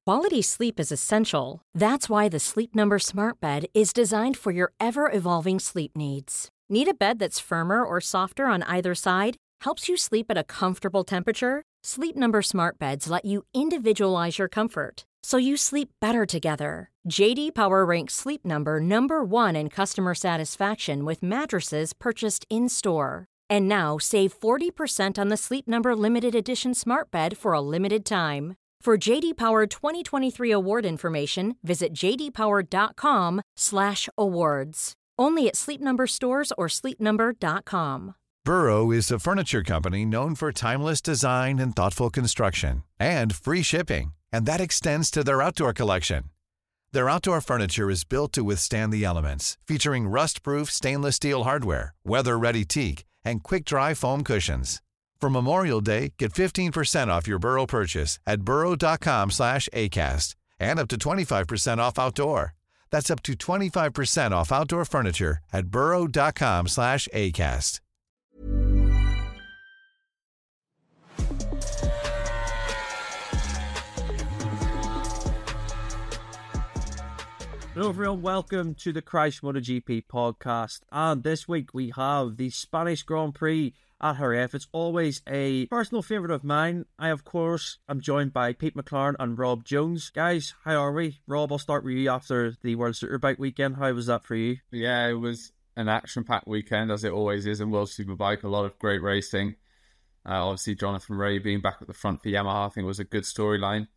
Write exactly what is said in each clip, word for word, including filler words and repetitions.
Quality sleep is essential. That's why the Sleep Number Smart Bed is designed for your ever-evolving sleep needs. Need a bed that's firmer or softer on either side? Helps you sleep at a comfortable temperature? Sleep Number Smart Beds let you individualize your comfort, so you sleep better together. J D Power ranks Sleep Number number one in customer satisfaction with mattresses purchased in-store. And now, save forty percent on the Sleep Number Limited Edition Smart Bed for a limited time. For J D Power twenty twenty-three award information, visit j d power dot com slash awards. Only at Sleep Number stores or sleep number dot com. Burrow is a furniture company known for timeless design and thoughtful construction, and free shipping, and that extends to their outdoor collection. Their outdoor furniture is built to withstand the elements, featuring rust-proof stainless steel hardware, weather-ready teak, and quick-dry foam cushions. For Memorial Day, get fifteen percent off your Burrow purchase at burrow.com slash ACAST and up to twenty-five percent off outdoor. That's up to twenty-five percent off outdoor furniture at burrow.com slash ACAST. Hello everyone, welcome to the Christ MotoGP podcast. And this week we have the Spanish Grand Prix at Jerez. It's always a personal favourite of mine. I, of course, am joined by Pete McLaren and Rob Jones. Guys, how are we? Rob, I'll start with you after the World Superbike weekend. How was that for you? Yeah, it was an action-packed weekend, as it always is in World Superbike. A lot of great racing. Uh, obviously, Jonathan Rea being back at the front for Yamaha, I think was a good storyline.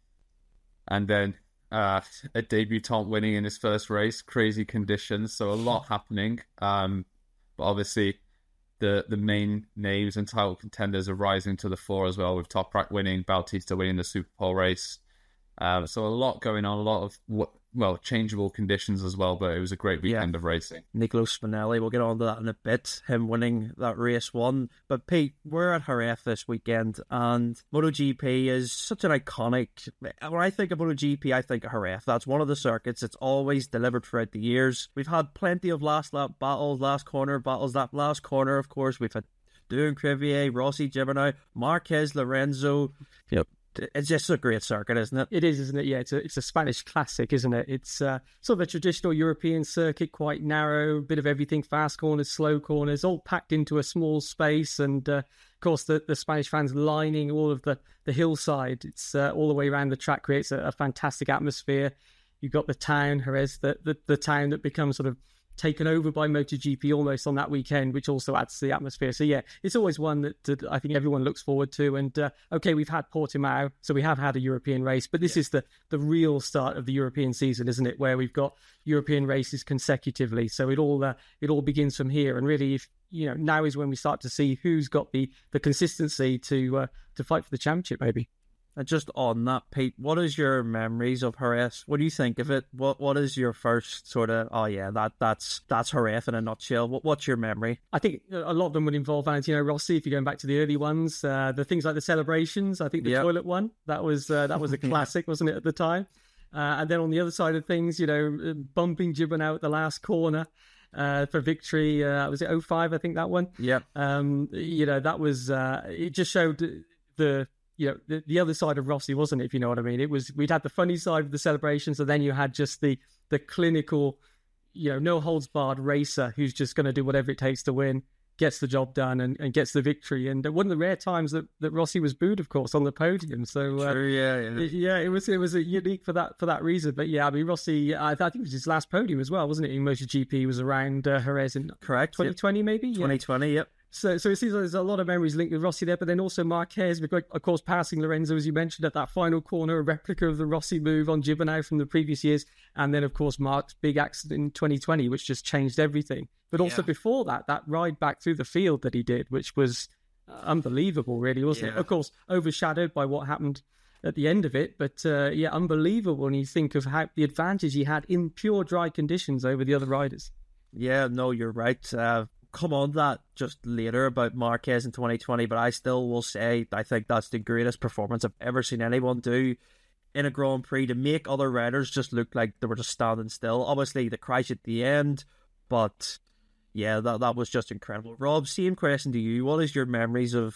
And then uh, a debutant winning in his first race. Crazy conditions, so a lot happening. Um, but obviously, The the main names and title contenders are rising to the fore as well, with Toprak winning, Bautista winning the Superpole race. Uh, so a lot going on, a lot of, well, changeable conditions as well, but it was a great weekend yeah. of racing. Nicola Spinelli, we'll get on to that in a bit, him winning that race one. But Pete, we're at Jerez this weekend, and MotoGP is such an iconic... When I think of MotoGP, I think of Jerez. That's one of the circuits. It's always delivered throughout the years. We've had plenty of last lap battles, last corner battles. That last corner, of course, we've had Duhan Crivier, Rossi, Gibernau, Marquez, Lorenzo. Yep. It's just a great circuit, isn't it? It is, isn't it? Yeah, it's a, it's a Spanish classic, isn't it? It's uh, sort of a traditional European circuit, quite narrow, bit of everything, fast corners, slow corners, all packed into a small space. And, uh, of course, the, the Spanish fans lining all of the, the hillside. It's uh, all the way around the track, creates a, a fantastic atmosphere. You've got the town, Jerez, the, the, the town that becomes sort of taken over by MotoGP almost on that weekend, which also adds to the atmosphere. So yeah, it's always one that, that I think everyone looks forward to. And uh, okay, we've had Portimao, so we have had a European race, but this yeah. is the the real start of the European season, isn't it? Where we've got European races consecutively. So it all uh, it all begins from here. And really, if you know, now is when we start to see who's got the the consistency to uh, to fight for the championship, maybe. And just on that, Pete, what is your memories of Jerez? What do you think of it? What What is your first sort of, oh yeah, that that's that's Jerez in a nutshell? What What's your memory? I think a lot of them would involve Valentino Rossi, if you're going back to the early ones. Uh, the things like the celebrations, I think the yep. toilet one, that was uh, that was a classic, wasn't it, at the time? Uh, and then on the other side of things, you know, bumping Gibernau at the last corner uh, for victory. Uh, was it oh five, I think, that one? Yeah. Um, you know, that was, uh, it just showed the... you know, the, the other side of Rossi, wasn't it, if you know what I mean? It was, we'd had the funny side of the celebrations, and then you had just the the clinical, you know, no holds barred racer who's just going to do whatever it takes to win, gets the job done and, and gets the victory. And one of the rare times that, that Rossi was booed, of course, on the podium. So uh, True, yeah, yeah. It, yeah, it was it was a unique for that for that reason. But yeah, I mean, Rossi, I, I think it was his last podium as well, wasn't it? In MotoGP, was around uh, Jerez in correct twenty twenty, yep. maybe twenty twenty, yeah. yep. So, so it seems like there's a lot of memories linked with Rossi there, but then also Marquez, of course, passing Lorenzo, as you mentioned, at that final corner, a replica of the Rossi move on Gibernau from the previous years. And then, of course, Mark's big accident in twenty twenty, which just changed everything. But also yeah. before that, that ride back through the field that he did, which was unbelievable, really, wasn't yeah. it? Of course, overshadowed by what happened at the end of it. But uh, yeah, unbelievable when you think of how the advantage he had in pure dry conditions over the other riders. Yeah, no, you're right. Uh, come on that just later about Marquez in twenty twenty, but I still will say I think that's the greatest performance I've ever seen anyone do in a Grand Prix, to make other riders just look like they were just standing still. Obviously, the crash at the end, but yeah, that that was just incredible. Rob, same question to you. What is your memories of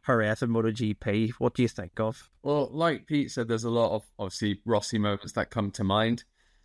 Jerez and MotoGP. What do you think of? Well, like Pete said, there's a lot of obviously Rossi moments that come to mind.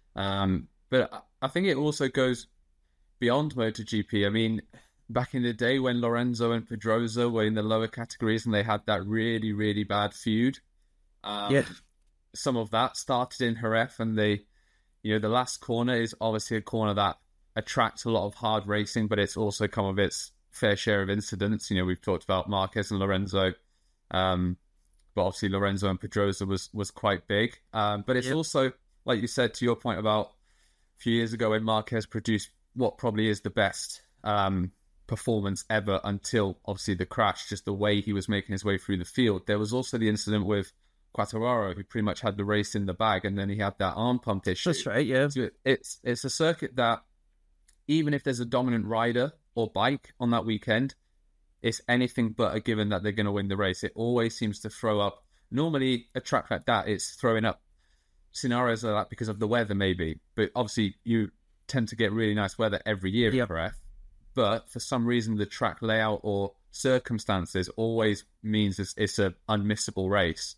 Um, but I think it also goes beyond MotoGP. I mean, back in the day when Lorenzo and Pedrosa were in the lower categories and they had that really, really bad feud, um, yeah. some of that started in Jerez, and they, you know, the last corner is obviously a corner that attracts a lot of hard racing, but it's also come of its fair share of incidents. You know, we've talked about Marquez and Lorenzo, um, but obviously Lorenzo and Pedrosa was was quite big. Um, but it's yep. also, like you said, to your point about a few years ago when Marquez produced what probably is the best um, performance ever until obviously the crash, just the way he was making his way through the field. There was also the incident with Quartararo, who pretty much had the race in the bag, and then he had that arm pump issue. That's right, yeah. So it's it's a circuit that, even if there's a dominant rider or bike on that weekend, it's anything but a given that they're going to win the race. It always seems to throw up. Normally, a track like that, it's throwing up scenarios like that because of the weather, maybe. But obviously, you tend to get really nice weather every year yep. for F. But for some reason, the track layout or circumstances always means it's, it's an unmissable race.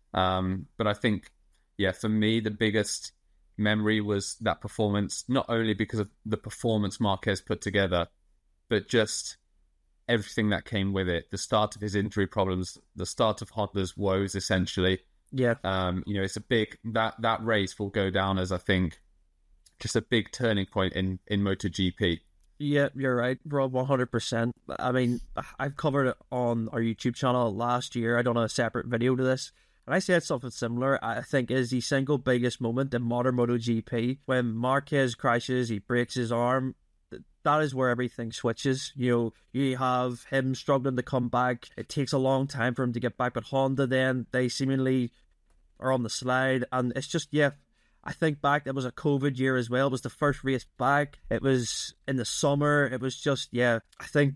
Um, but I think, yeah, for me, the biggest memory was that performance, not only because of the performance Marquez put together, but just everything that came with it. The start of his injury problems, the start of Honda's woes, essentially. Yeah. Um, you know, it's a big, that, that race will go down as, I think, just a big turning point in, in MotoGP. Yeah, you're right, Rob, one hundred percent. I mean, I've covered it on our YouTube channel last year. I done a separate video to this. And I said something similar. I think is the single biggest moment in modern MotoGP. When Marquez crashes, he breaks his arm. That is where everything switches. You know, you have him struggling to come back. It takes a long time for him to get back. But Honda then, they seemingly are on the slide. And it's just, yeah, I think back, it was a COVID year as well. It was the first race back. It was in the summer. It was just, yeah, I think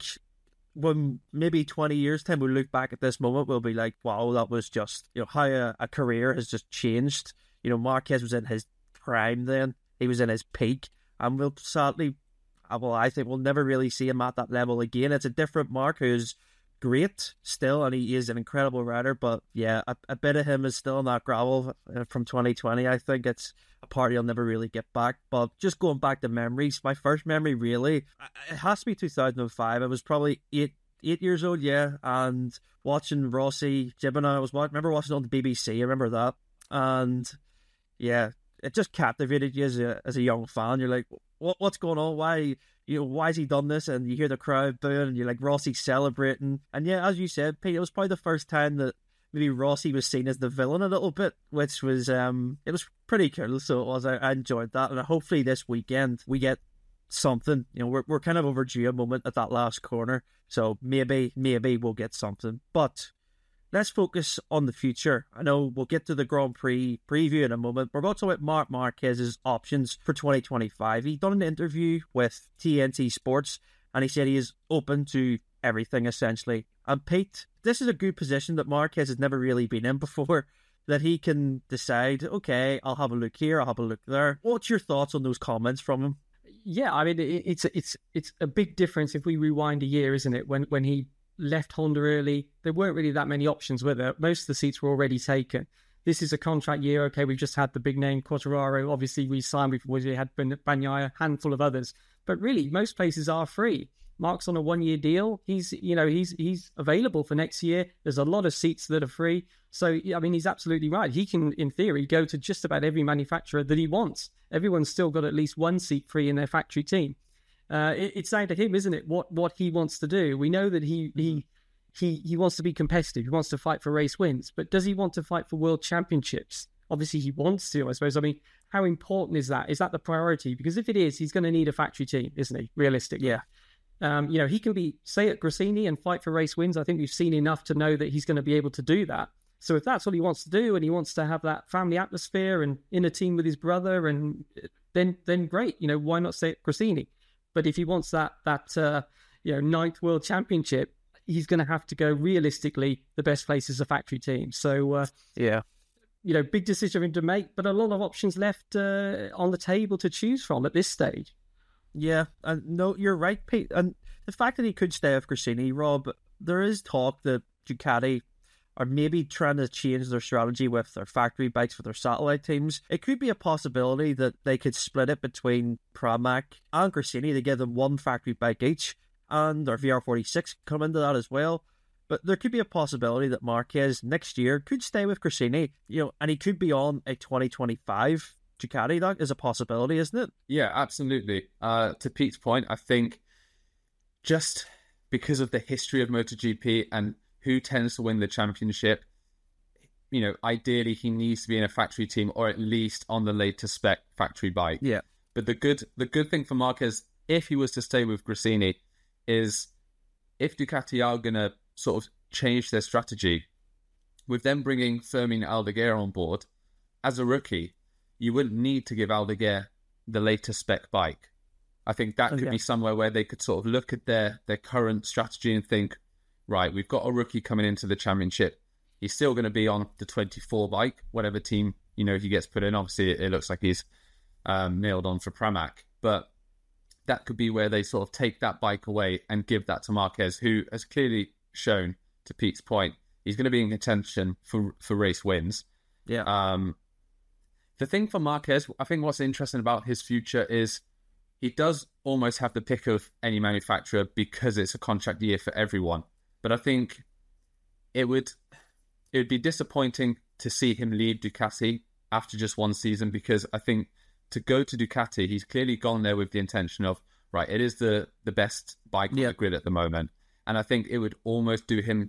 when maybe twenty years time we look back at this moment, we'll be like, wow, that was just, you know, how a, a career has just changed. You know, Marquez was in his prime then. He was in his peak. And we'll sadly, well, I think we'll never really see him at that level again. It's a different Mark who's great still, and he is an incredible rider. But yeah, a, a bit of him is still in that gravel from twenty twenty. I think it's a part he'll never really get back. But just going back to memories, my first memory really, it has to be two thousand five. I was probably eight eight years old, yeah, and watching Rossi Gibana. I was watching, remember watching it on the B B C. I remember that, and yeah, it just captivated you as a as a young fan. You're like, what what's going on? Why? You know, why has he done this? And you hear the crowd booing, and you're like, Rossi celebrating. And yeah, as you said, Pete, it was probably the first time that maybe Rossi was seen as the villain a little bit, which was, um, it was pretty cool. So it was, I, I enjoyed that. And hopefully this weekend we get something. You know, we're we're kind of overdue a moment at that last corner. So maybe, maybe we'll get something. But let's focus on the future. I know we'll get to the Grand Prix preview in a moment. We're going to talk about Marc Marquez's options for twenty twenty-five. He done an interview with T N T Sports, and he said he is open to everything, essentially. And Pete, this is a good position that Marquez has never really been in before, that he can decide, okay, I'll have a look here, I'll have a look there. What's your thoughts on those comments from him? Yeah, I mean, it's it's it's a big difference if we rewind a year, isn't it? When when he left Honda early, there weren't really that many options, were there? Most of the seats were already taken. This is a contract year. Okay, we've just had the big name Quartararo. Obviously, we signed before we had Bagnaia, a handful of others. But really, most places are free. Mark's on a one-year deal. He's, you know, he's he's available for next year. There's a lot of seats that are free. So, I mean, he's absolutely right. He can, in theory, go to just about every manufacturer that he wants. Everyone's still got at least one seat free in their factory team. Uh, it, it's down to him, isn't it? What what he wants to do. We know that he he he he wants to be competitive. He wants to fight for race wins. But does he want to fight for world championships? Obviously, he wants to, I suppose. I mean, how important is that? Is that the priority? Because if it is, he's going to need a factory team, isn't he? Realistically, yeah. Um, you know, he can be, say, at Gresini and fight for race wins. I think we've seen enough to know that he's going to be able to do that. So if that's what he wants to do, and he wants to have that family atmosphere and in a team with his brother, and then then great. You know, why not stay at Gresini? But if he wants that that uh, you know ninth world championship, he's going to have to go realistically. The best place is a factory team. So uh, yeah, you know, big decision for him to make, but a lot of options left uh, on the table to choose from at this stage. Yeah, and no, you're right, Pete. And the fact that he could stay with Gresini, Rob, there is talk that Ducati are maybe trying to change their strategy with their factory bikes for their satellite teams. It could be a possibility that they could split it between Pramac and Gresini. They give them one factory bike each, and their V R forty-six come into that as well. But there could be a possibility that Marquez next year could stay with Gresini, you know, and he could be on a twenty twenty-five Ducati. That is a possibility, isn't it? Yeah, absolutely. Uh, to Pete's point, I think just because of the history of MotoGP and who tends to win the championship, you know, ideally he needs to be in a factory team or at least on the latest spec factory bike. Yeah. But the good the good thing for Marquez, if he was to stay with Gresini, is if Ducati are going to sort of change their strategy, with them bringing Fermin Aldeguer on board, as a rookie, you wouldn't need to give Aldeguer the latest spec bike. I think that could okay. be somewhere where they could sort of look at their, their current strategy and think, right, we've got a rookie coming into the championship. He's still going to be on the twenty-four bike, whatever team, you know, he gets put in. Obviously, it, it looks like he's um, nailed on for Pramac. But that could be where they sort of take that bike away and give that to Marquez, who has clearly shown, to Pete's point, he's going to be in contention for, for race wins. Yeah. Um, the thing for Marquez, I think what's interesting about his future is he does almost have the pick of any manufacturer because it's a contract year for everyone. But I think it would it would be disappointing to see him leave Ducati after just one season, because I think to go to Ducati, he's clearly gone there with the intention of, right, it is the, the best bike yeah. on the grid at the moment. And I think it would almost do him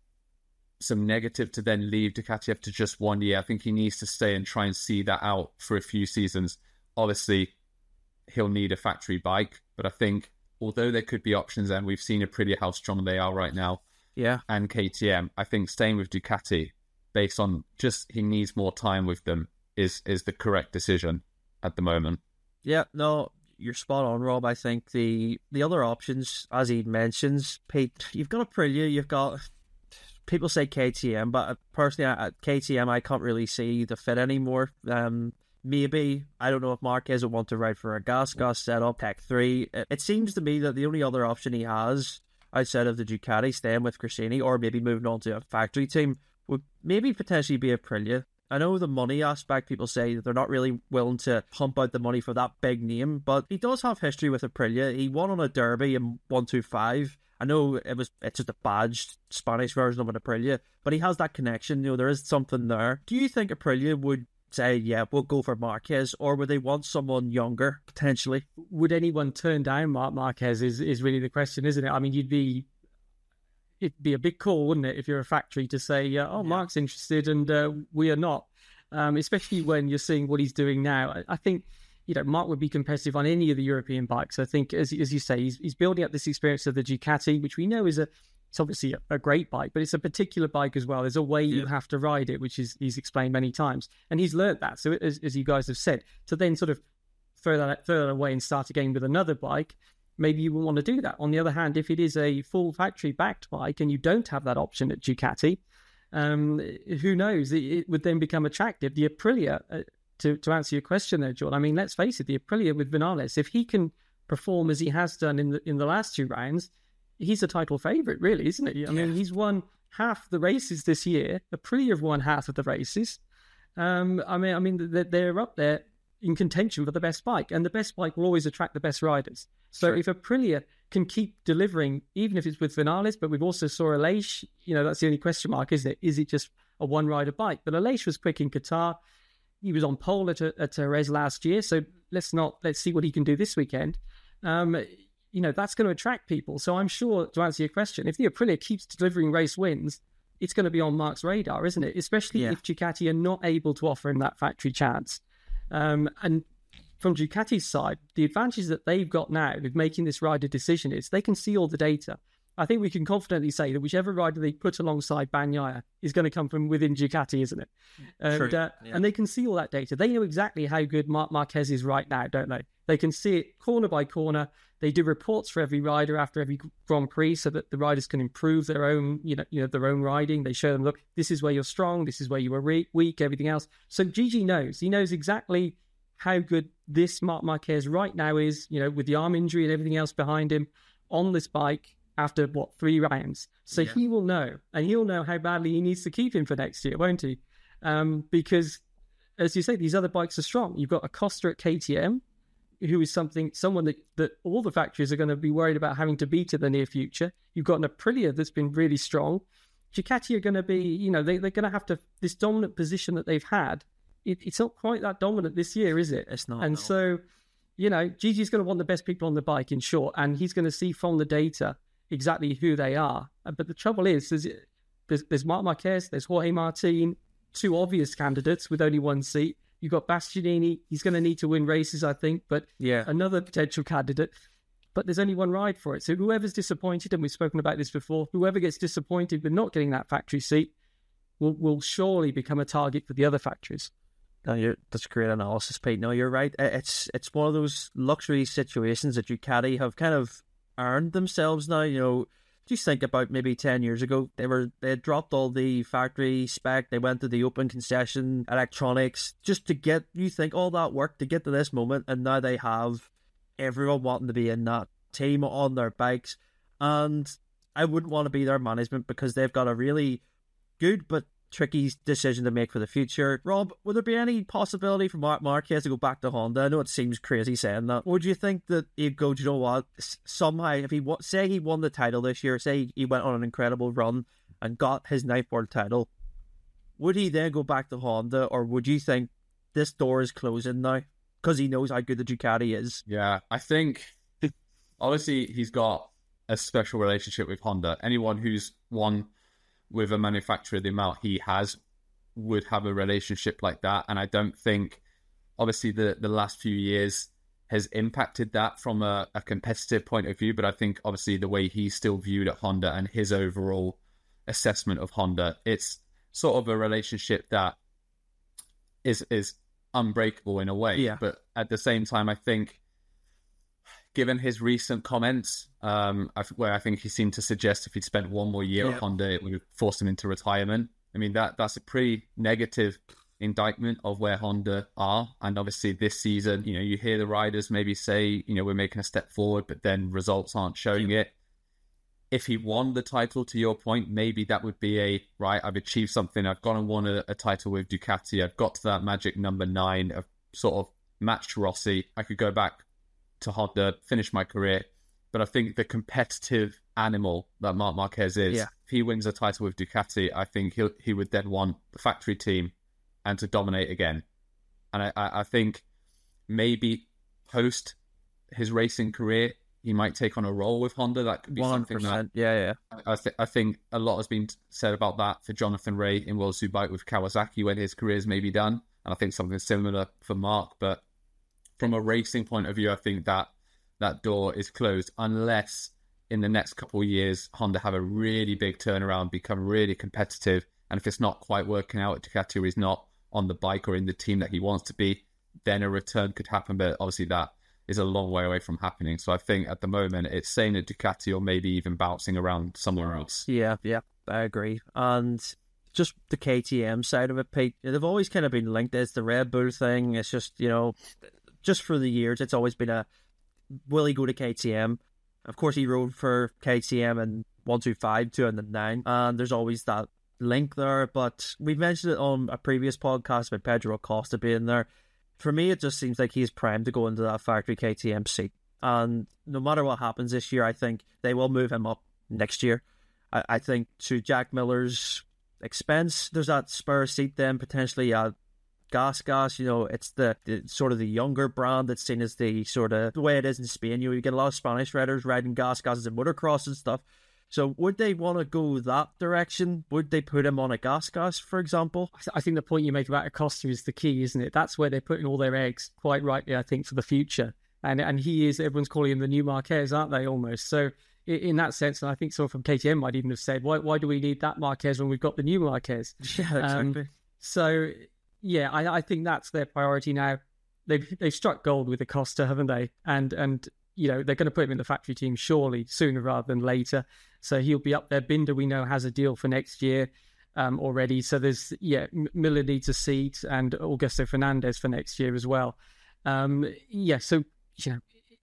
some negative to then leave Ducati after just one year. I think he needs to stay and try and see that out for a few seasons. Obviously, he'll need a factory bike, but I think although there could be options, and we've seen Aprilia how strong they are right now, yeah, and K T M, I think staying with Ducati, based on just he needs more time with them, is is the correct decision at the moment. Yeah, no, you're spot on, Rob. I think the the other options, as he mentions, Pete, you've got Aprilia, you've got, people say K T M, but personally at K T M I can't really see the fit anymore. Um, maybe, I don't know if Marquez would want to ride for a gas gas setup, Tech three. It, it seems to me that the only other option he has outside of the Ducati, staying with Gresini, or maybe moving on to a factory team, would maybe potentially be Aprilia. I know the money aspect, people say that they're not really willing to pump out the money for that big name, but he does have history with Aprilia. He won on a Derby in one twenty-five. I know it was it's just a badged Spanish version of an Aprilia, but he has that connection. You know, there is something there. Do you think Aprilia would say, yeah, we'll go for Marquez, or would they want someone younger, potentially? Would anyone turn down Marc Marquez is, is really the question, isn't it? I mean, you'd be... it'd be a big call, wouldn't it, if you're a factory to say, uh, oh, yeah. Mark's interested and uh, we are not, um, especially when you're seeing what he's doing now. I, I think, you know, Mark would be competitive on any of the European bikes. I think, as as you say, he's, he's building up this experience of the Ducati, which we know is a, it's obviously a, a great bike, but it's a particular bike as well. There's a way yeah. you have to ride it, which is he's explained many times. And he's learnt that. So as, as you guys have said, to then sort of throw that, throw that away and start again with another bike, maybe you wouldn't want to do that. On the other hand, if it is a full factory-backed bike and you don't have that option at Ducati, um, who knows? It, it would then become attractive. The Aprilia, uh, to, to answer your question there, John, I mean, let's face it, the Aprilia with Vinales, if he can perform as he has done in the in the last two rounds, he's a title favourite, really, isn't he? I mean, he's won half the races this year. Aprilia have won half of the races. Um, I mean, I mean, they're, they're up there in contention for the best bike, and the best bike will always attract the best riders. So sure. if Aprilia can keep delivering, even if it's with Vinales, but we've also saw Aleix, you know, that's the only question mark, isn't it? Is it just a one-rider bike? But Aleix was quick in Qatar. He was on pole at, at Jerez last year, so let's not, let's see what he can do this weekend. Um, you know, that's going to attract people. So I'm sure, to answer your question, if the Aprilia keeps delivering race wins, it's going to be on Mark's radar, isn't it? Especially yeah. if Ducati are not able to offer him that factory chance. Um, and from Ducati's side, the advantage that they've got now with making this rider decision is they can see all the data. I think we can confidently say that whichever rider they put alongside Bagnaia is going to come from within Ducati, isn't it? And, True. Uh, yeah. and they can see all that data. They know exactly how good Marc Marquez is right now, don't they? They can see it corner by corner. They do reports for every rider after every Grand Prix so that the riders can improve their own, you know, you know, their own riding. They show them, look, this is where you're strong, this is where you were re- weak, everything else. So Gigi knows. He knows exactly how good this Marc Marquez right now is, you know, with the arm injury and everything else behind him on this bike. after, what, three rounds. So Yeah. he will know, and he'll know how badly he needs to keep him for next year, won't he? Um, because, as you say, these other bikes are strong. You've got Acosta at K T M, who is something, someone that, that all the factories are going to be worried about having to beat in the near future. You've got an Aprilia that's been really strong. Ducati are going to be, you know, they, they're going to have to, this dominant position that they've had, it, it's not quite that dominant this year, is it? It's not. And no. so, you know, Gigi's going to want the best people on the bike, in short, and he's going to see from the data exactly who they are. But the trouble is, there's, there's, there's Marc Marquez, there's Jorge Martin, two obvious candidates with only one seat. You've got Bastianini, he's going to need to win races, I think, but Yeah. another potential candidate. But there's only one ride for it. So whoever's disappointed, and we've spoken about this before, whoever gets disappointed with not getting that factory seat will, will surely become a target for the other factories. No, you're, that's great analysis, Pete. No, you're right. It's it's one of those luxury situations that Ducati have kind of earned themselves now. You know, just think about maybe ten years ago, they were they had dropped all the factory spec. They went to the open concession electronics just to get, you think, all that work to get to this moment, and now they have everyone wanting to be in that team on their bikes. And I wouldn't want to be their management because they've got a really good but tricky decision to make for the future. Rob, would there be any possibility for Marc Marquez to go back to Honda? I know it seems crazy saying that. Would you think that he'd go, do you know what, somehow, if he say he won the title this year, say he went on an incredible run and got his ninth world title, would he then go back to Honda, or would you think this door is closing now because he knows how good the Ducati is? Yeah, I think obviously he's got a special relationship with Honda. Anyone who's won with a manufacturer the amount he has would have a relationship like that. And I don't think, obviously, the, the last few years has impacted that from a, a competitive point of view. But I think, obviously, the way he's still viewed at Honda and his overall assessment of Honda, it's sort of a relationship that is is unbreakable in a way. Yeah. But at the same time, I think, given his recent comments, um, where I think he seemed to suggest if he'd spent one more year yeah. at Honda, it would have forced him into retirement. I mean, that that's a pretty negative indictment of where Honda are. And obviously this season, you know, you hear the riders maybe say, you know, we're making a step forward, but then results aren't showing it. If he won the title, to your point, maybe that would be a, right, I've achieved something. I've gone and won a, a title with Ducati. I've got to that magic number nine. I've sort of matched Rossi. I could go back to Honda, finish my career. But I think the competitive animal that Marc Marquez is, yeah. if he wins a title with Ducati, I think he he would then want the factory team and to dominate again. And I, I, I think maybe post his racing career, he might take on a role with Honda. That could be one hundred something percent. that... Yeah, yeah. I, th- I think a lot has been said about that for Jonathan Ray in World Superbike with Kawasaki when his career is maybe done. And I think something similar for Mark. But from a racing point of view, I think that that door is closed unless in the next couple of years, Honda have a really big turnaround, become really competitive. And if it's not quite working out at Ducati, or he's not on the bike or in the team that he wants to be, then a return could happen. But obviously that is a long way away from happening. So I think at the moment it's staying at Ducati or maybe even bouncing around somewhere else. Yeah, yeah, I agree. And just the K T M side of it, Pete, they've always kind of been linked. It's the Red Bull thing. It's just, you know, just for the years, it's always been a, will he go to K T M? Of course, he rode for K T M in one two five, two thousand nine, and there's always that link there. But we've mentioned it on a previous podcast about Pedro Acosta being there. For me, it just seems like he's primed to go into that factory K T M seat. And no matter what happens this year, I think they will move him up next year. I, I think to Jack Miller's expense, there's that spare seat then potentially at Gas Gas. You know, it's the, the sort of the younger brand that's seen as the sort of the way it is in Spain. You know, you get a lot of Spanish riders riding Gas Gas and motocross and stuff. So would they want to go that direction? Would they put him on a Gas Gas, for example? I, th- I think the point you make about Acosta is the key, isn't it? That's where they're putting all their eggs, quite rightly, I think, for the future. And and he is, everyone's calling him the new Marquez, aren't they, almost? So in, in that sense, and I think someone from K T M might even have said, why why do we need that Marquez when we've got the new Marquez? Yeah, exactly. Um, so, yeah, I, I think that's their priority now. They've they've struck gold with Acosta, haven't they? And, and you know, they're going to put him in the factory team surely sooner rather than later. So he'll be up there. Binder, we know, has a deal for next year um, already. So there's, yeah, Miller needs a seat and Augusto Fernandez for next year as well. Um, yeah, so, you know,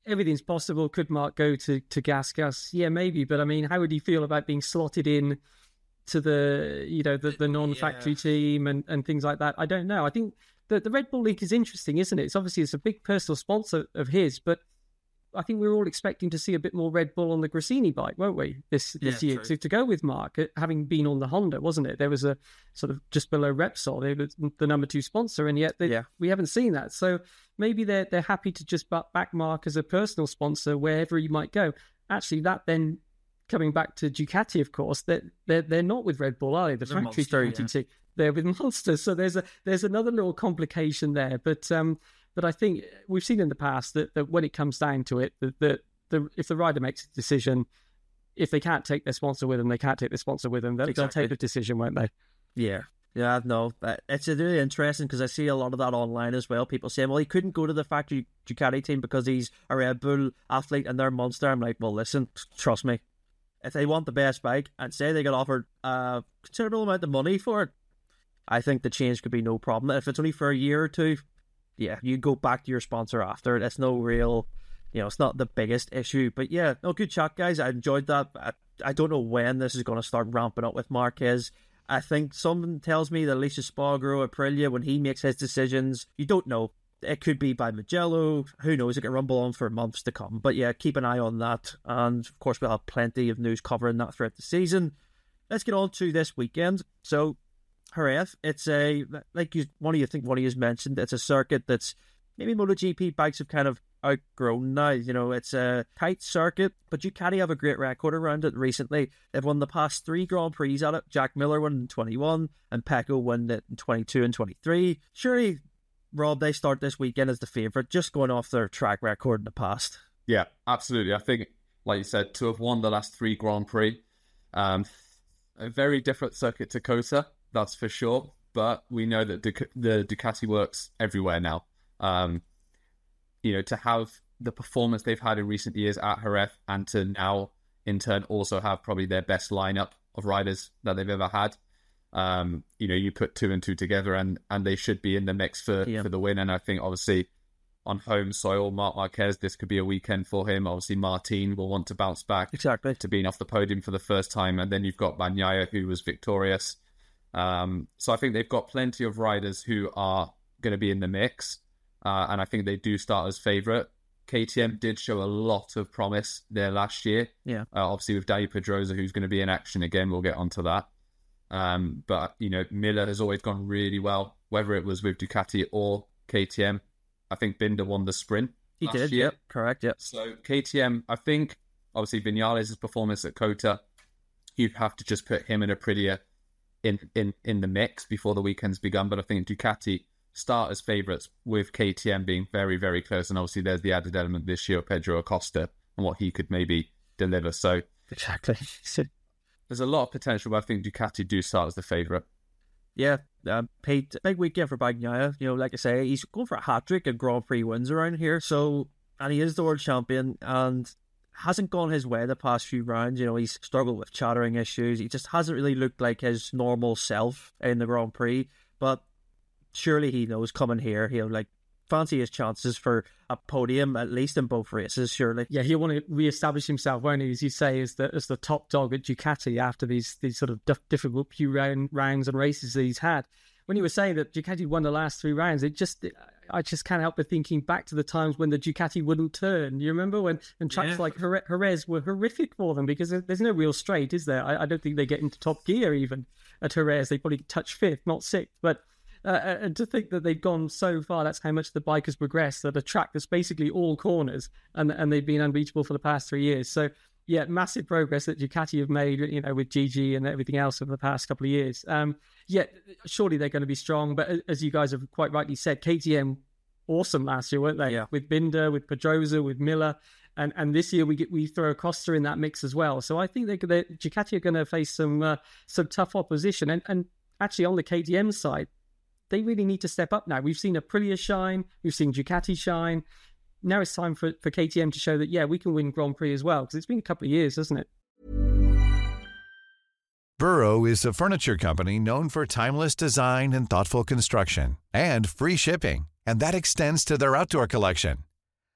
everything's possible. Could Marc go to, to GasGas? Yeah, maybe. But I mean, how would he feel about being slotted in to the, you know, the, the non-factory yeah. team and, and things like that? I don't know. I think the, the Red Bull League is interesting, isn't it? It's obviously it's a big personal sponsor of his, but I think we were all expecting to see a bit more Red Bull on the Gresini bike, weren't we, this this yeah, year, to, to go with Marc, having been on the Honda, wasn't it? There was a sort of just below Repsol, they were the number two sponsor, and yet they, yeah. we haven't seen that. So maybe they're, they're happy to just back Marc as a personal sponsor wherever he might go. Actually, that then, coming back to Ducati, of course, they're, they're, they're not with Red Bull, are they? The they're factory Monster, Ducati yeah. team. They're with Monster. So there's a there's another little complication there. But um, but I think we've seen in the past that, that when it comes down to it, that, that the, if the rider makes a decision, if they can't take their sponsor with them, they can't take their sponsor with them. They'll, exactly. they'll take the decision, won't they? Yeah. Yeah, no, it's really interesting because I see a lot of that online as well. People saying, well, he couldn't go to the factory Ducati team because he's a Red Bull athlete and they're Monster. I'm like, well, listen, trust me. If they want the best bike and say they got offered a considerable amount of money for it, I think the change could be no problem. If it's only for a year or two, yeah, you go back to your sponsor after. It's no real, you know, it's not the biggest issue. But yeah, no, good chat, guys. I enjoyed that. I, I don't know when this is going to start ramping up with Marquez. I think something tells me that Alicia Spargaro, Aprilia, when he makes his decisions, you don't know. It could be by Mugello. Who knows? It could rumble on for months to come. But yeah, keep an eye on that. And of course, we'll have plenty of news covering that throughout the season. Let's get on to this weekend. So, Jerez, it's a, like you, one of you think one of you has mentioned, it's a circuit that's maybe MotoGP bikes have kind of outgrown now. You know, it's a tight circuit, but Ducati have a great record around it recently. They've won the past three Grand Prix at it. Jack Miller won in twenty-one, and Pecco won it in twenty-two and twenty-three. Surely, Rob, they start this weekend as the favourite, just going off their track record in the past. Yeah, absolutely. I think, like you said, to have won the last three Grand Prix, um, a very different circuit to COTA, that's for sure. But we know that Duc- the Ducati works everywhere now. Um, you know, to have the performance they've had in recent years at Jerez and to now, in turn, also have probably their best lineup of riders that they've ever had. Um, you know, you put two and two together and, and they should be in the mix for, yeah. for the win. And I think, obviously, on home soil, Marc Marquez, this could be a weekend for him. Obviously, Martin will want to bounce back exactly to being off the podium for the first time. And then you've got Bagnaia, who was victorious. Um, so I think they've got plenty of riders who are going to be in the mix. Uh, and I think they do start as favourite. K T M did show a lot of promise there last year. Yeah. Uh, obviously, with Dani Pedrosa, who's going to be in action again. We'll get onto that. Um, but, you know, Miller has always gone really well, whether it was with Ducati or K T M. I think Binder won the sprint. He did, year. Yep, correct, yep. So K T M, I think, obviously, Vinales' performance at COTA, you'd have to just put him and Aprilia in, in, in the mix before the weekend's begun. But I think Ducati start as favourites, with K T M being very, very close. And obviously, there's the added element this year of Pedro Acosta and what he could maybe deliver. So exactly. There's a lot of potential, but I think Ducati do start as the favourite. Yeah, um, Pete, big weekend for Bagnaia. You know, like I say, he's going for a hat-trick of Grand Prix wins around here. So, and he is the world champion and hasn't gone his way the past few rounds. You know, he's struggled with chattering issues. He just hasn't really looked like his normal self in the Grand Prix. But surely he knows coming here, he'll like fancy his chances for a podium, at least in both races, surely. Yeah, he'll want to re-establish himself, won't he, as you say, as the, as the top dog at Ducati after these these sort of diff- difficult few round, rounds and races that he's had. When you were saying that Ducati won the last three rounds, it just I just can't help but thinking back to the times when the Ducati wouldn't turn. You remember when and tracks yeah. like Jerez were horrific for them because there's no real straight, is there? I, I don't think they get into top gear even at Jerez. They probably touch fifth, not sixth, but Uh, and to think that they've gone so far, that's how much the bike has progressed, at a track that's basically all corners, and and they've been unbeatable for the past three years. So, yeah, massive progress that Ducati have made, you know, with Gigi and everything else over the past couple of years. Um, yeah, surely they're going to be strong. But as you guys have quite rightly said, K T M, awesome last year, weren't they? Yeah. With Binder, with Pedrosa, with Miller. And and this year we get we throw Acosta in that mix as well. So I think they they Ducati are going to face some uh, some tough opposition. And, and actually on the K T M side, they really need to step up now. We've seen Aprilia shine. We've seen Ducati shine. Now it's time for, for K T M to show that, yeah, we can win Grand Prix as well, because it's been a couple of years, hasn't it? Burrow is a furniture company known for timeless design and thoughtful construction and free shipping, and that extends to their outdoor collection.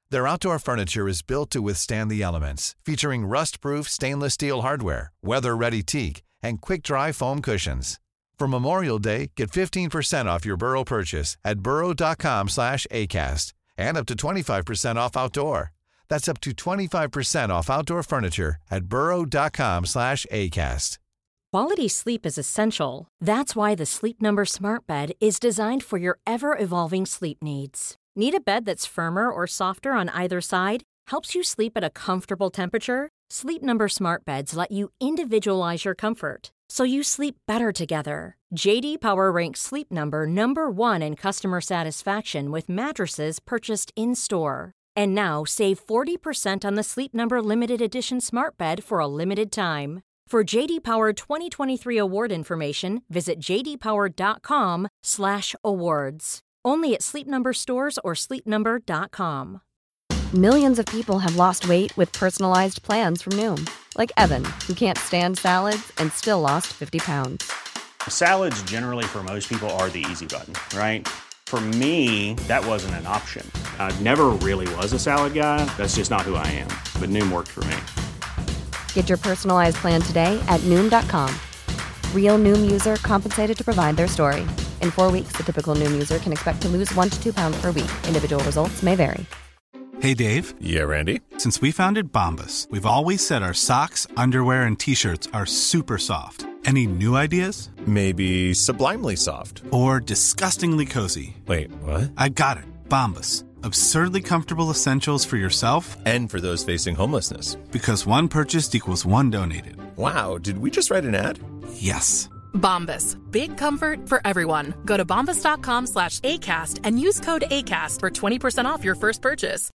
Their outdoor furniture is built to withstand the elements, featuring rust-proof stainless steel hardware, weather-ready teak, and quick-dry foam cushions. For Memorial Day, get fifteen percent off your Burrow purchase at burrow.com slash ACAST and up to twenty-five percent off outdoor. That's up to twenty-five percent off outdoor furniture at burrow.com slash ACAST. Quality sleep is essential. That's why the Sleep Number Smart Bed is designed for your ever-evolving sleep needs. Need a bed that's firmer or softer on either side? Helps you sleep at a comfortable temperature? Sleep Number Smart Beds let you individualize your comfort, so you sleep better together. J D Power ranks Sleep Number number one in customer satisfaction with mattresses purchased in-store. And now, save forty percent on the Sleep Number Limited Edition Smart Bed for a limited time. For J D Power twenty twenty-three award information, visit jdpower.com slash awards. Only at Sleep Number stores or sleep number dot com. Millions of people have lost weight with personalized plans from Noom. Like Evan, who can't stand salads and still lost fifty pounds. Salads generally for most people are the easy button, right? For me, that wasn't an option. I never really was a salad guy. That's just not who I am. But Noom worked for me. Get your personalized plan today at Noom dot com. Real Noom user compensated to provide their story. In four weeks, the typical Noom user can expect to lose one to two pounds per week. Individual results may vary. Hey, Dave. Yeah, Randy. Since we founded Bombas, we've always said our socks, underwear, and T-shirts are super soft. Any new ideas? Maybe sublimely soft. Or disgustingly cozy. Wait, what? I got it. Bombas. Absurdly comfortable essentials for yourself and for those facing homelessness. Because one purchased equals one donated. Wow, did we just write an ad? Yes. Bombas. Big comfort for everyone. Go to bombas.com slash ACAST and use code ACAST for twenty percent off your first purchase.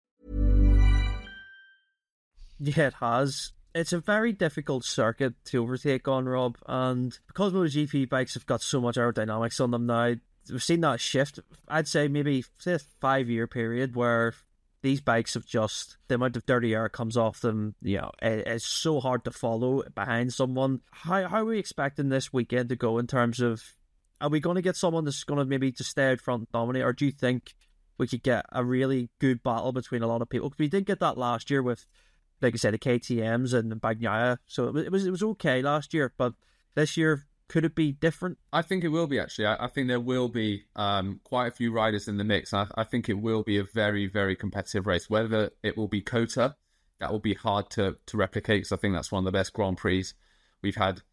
Yeah, it has. It's a very difficult circuit to overtake on, Rob, and because MotoGP bikes have got so much aerodynamics on them now, we've seen that shift. I'd say maybe say a five-year period where these bikes have just, the amount of dirty air comes off them, you know, it, it's so hard to follow behind someone. How, how are we expecting this weekend to go in terms of, are we going to get someone that's going to maybe just stay out front and dominate, or do you think we could get a really good battle between a lot of people? Because we did get that last year with, like I said, the K T Ms and Bagnaia, so it was, it was it was okay last year, but this year, could it be different? I think it will be, actually. I, I think there will be um, quite a few riders in the mix. I, I think it will be a very, very competitive race. Whether it will be Kota, that will be hard to, to replicate, because I think that's one of the best Grand Prix we've had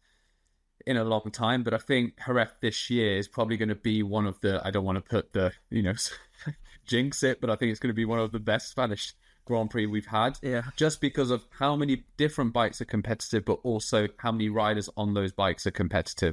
in a long time. But I think Jerez this year is probably going to be one of the, I don't want to put the, you know, jinx it, but I think it's going to be one of the best Spanish Grand Prix we've had, yeah, just because of how many different bikes are competitive, but also how many riders on those bikes are competitive.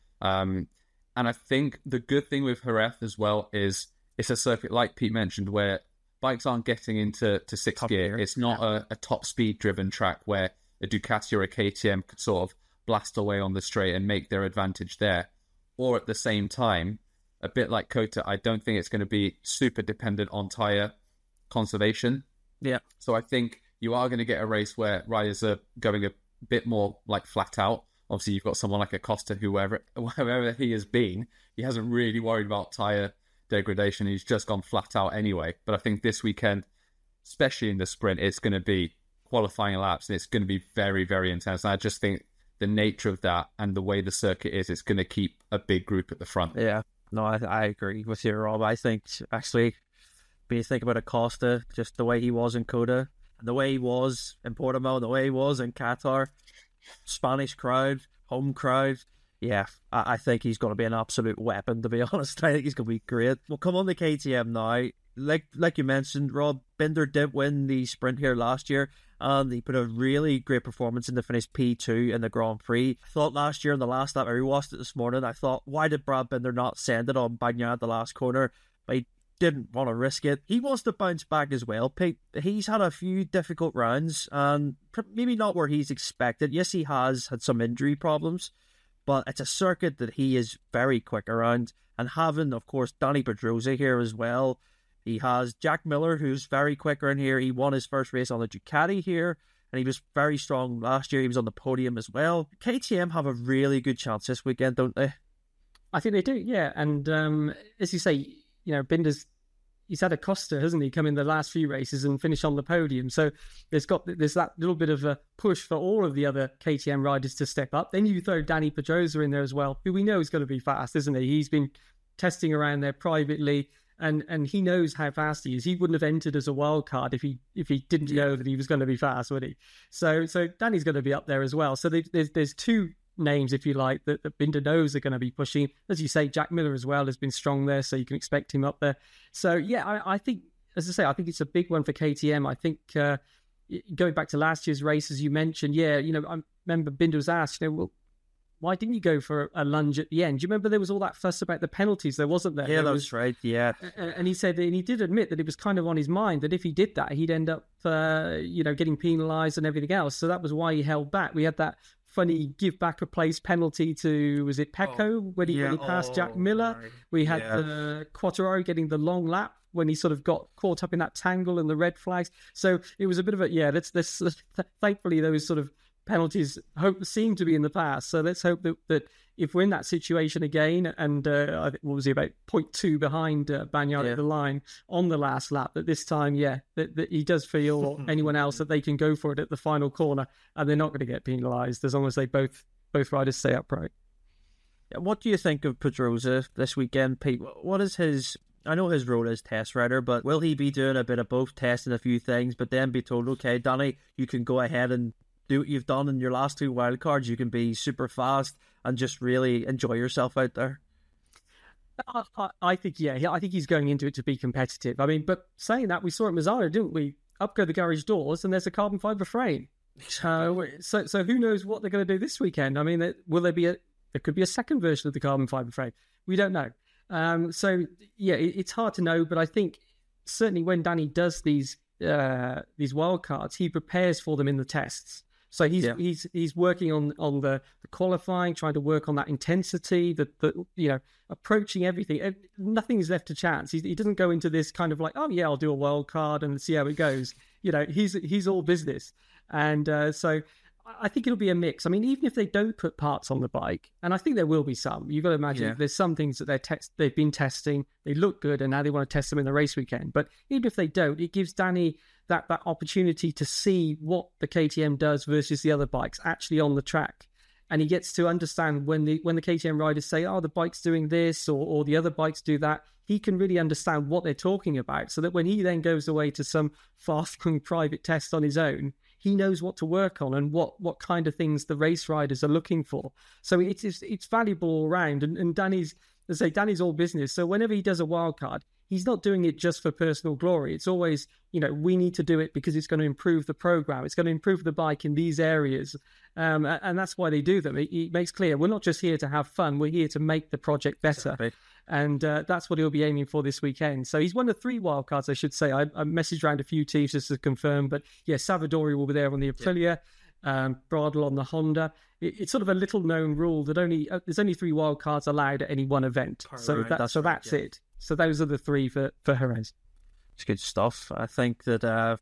Um, and I think the good thing with Jerez as well is it's a circuit, like Pete mentioned, where bikes aren't getting into to sixth top gear. gear. It's not yeah. a, a top speed driven track where a Ducati or a K T M could sort of blast away on the straight and make their advantage there. Or at the same time, a bit like Kota, I don't think it's going to be super dependent on tyre conservation. Yeah. So I think you are going to get a race where riders are going a bit more like flat out. Obviously, you've got someone like Acosta, who wherever, wherever he has been, he hasn't really worried about tyre degradation. He's just gone flat out anyway. But I think this weekend, especially in the sprint, it's going to be qualifying laps, and it's going to be very, very intense. And I just think the nature of that and the way the circuit is, it's going to keep a big group at the front. Yeah, no, I, I agree with you, Rob. I think, actually, when you think about Acosta, just the way he was in Kota, and the way he was in Portimao, and the way he was in Qatar, Spanish crowd, home crowd, yeah, I, I think he's going to be an absolute weapon, to be honest. I think he's going to be great. We'll come on the K T M now. Like like you mentioned, Rob, Binder did win the sprint here last year, and he put a really great performance in the finish P two in the Grand Prix. I thought last year in the last lap, I rewatched it this morning, I thought, why did Brad Binder not send it on Bagnaia at the last corner? But he didn't want to risk it. He wants to bounce back as well, Pete. He's had a few difficult rounds, and maybe not where he's expected. Yes, he has had some injury problems, but it's a circuit that he is very quick around. And having, of course, Danny Pedrosa here as well. He has Jack Miller, who's very quick around here. He won his first race on the Ducati here, and he was very strong last year. He was on the podium as well. K T M have a really good chance this weekend, don't they? I think they do, yeah. And um, as you say, you know, Binder's he's had a Costa, hasn't he, come in the last few races and finish on the podium. So there's got there's that little bit of a push for all of the other K T M riders to step up. Then you throw Danny Pedrosa in there as well, who we know is going to be fast, isn't he? He's been testing around there privately, and and he knows how fast he is. He wouldn't have entered as a wild card if he if he didn't know that he was going to be fast, would he? So so Danny's going to be up there as well. So there's there's two names, if you like, that, that Binder knows are going to be pushing. As you say, Jack Miller as well has been strong there, so you can expect him up there. So yeah, I, I think, as I say, I think it's a big one for K T M. I think uh, going back to last year's race, as you mentioned, yeah, you know, I remember Binder was asked, you know, well, why didn't you go for a lunge at the end? Do you remember there was all that fuss about the penalties? There wasn't there? Yeah, there that's was, right. Yeah, and he said, and he did admit that it was kind of on his mind that if he did that, he'd end up, uh, you know, getting penalised and everything else. So that was why he held back. We had that funny give back a place penalty to, was it Pecco oh, when, he, yeah, when he passed oh, Jack Miller? right. We had yeah. the Quartararo getting the long lap when he sort of got caught up in that tangle and the red flags. So it was a bit of a, yeah, let's, let's thankfully those sort of penalties hope seem to be in the past. So let's hope that, that if we're in that situation again, and uh, I think, what was he, about point two behind uh, Bagnaia yeah. at the line on the last lap, that this time, yeah, that, that he does feel, or anyone else, that they can go for it at the final corner and they're not going to get penalised as long as they both both riders stay upright. What do you think of Pedrosa this weekend, Pete? What is his... I know his role is test rider, but will he be doing a bit of both, testing a few things, but then be told, okay, Danny, you can go ahead and do what you've done in your last two wildcards. You can be super fast and just really enjoy yourself out there. I, I think, yeah, I think he's going into it to be competitive. I mean, but saying that, we saw at Misano, didn't we? Up go the garage doors and there's a carbon fibre frame. Uh, so so who knows what they're going to do this weekend? I mean, will there be a, there could be a second version of the carbon fibre frame. We don't know. Um, so, yeah, it, it's hard to know, but I think certainly when Danny does these uh, these wildcards, he prepares for them in the tests. So he's yeah. he's he's working on on the, the qualifying, trying to work on that intensity, that the you know approaching everything. Nothing is left to chance. He, he doesn't go into this kind of like, oh yeah, I'll do a wild card and see how it goes. You know, he's he's all business, and uh, so I think it'll be a mix. I mean, even if they don't put parts on the bike, and I think there will be some. You've got to imagine yeah. there's some things that they're te- they've been testing, they look good, and now they want to test them in the race weekend. But even if they don't, it gives Danny that that opportunity to see what the K T M does versus the other bikes actually on the track. And he gets to understand when the when the K T M riders say, oh, the bike's doing this, or, or the other bikes do that, he can really understand what they're talking about, so that when he then goes away to some far-flung private test on his own, he knows what to work on and what, what kind of things the race riders are looking for. So it's it's, it's valuable all around. And, and Danny's, as I say, Danny's all business. So whenever he does a wild card, he's not doing it just for personal glory. It's always, you know, we need to do it because it's going to improve the program. It's going to improve the bike in these areas. Um, and that's why they do them. It, it makes clear we're not just here to have fun. We're here to make the project better. Exactly. And uh, that's what he'll be aiming for this weekend. So he's one of three wildcards, I should say. I, I messaged around a few teams just to confirm. But yeah, Savadori will be there on the Aprilia, yeah. um, Bradle on the Honda. It, it's sort of a little-known rule that only uh, there's only three wildcards allowed at any one event. Right, so that, that's, so right, that's yeah. it. So those are the three for, for Jerez. It's good stuff. I think that... Uh...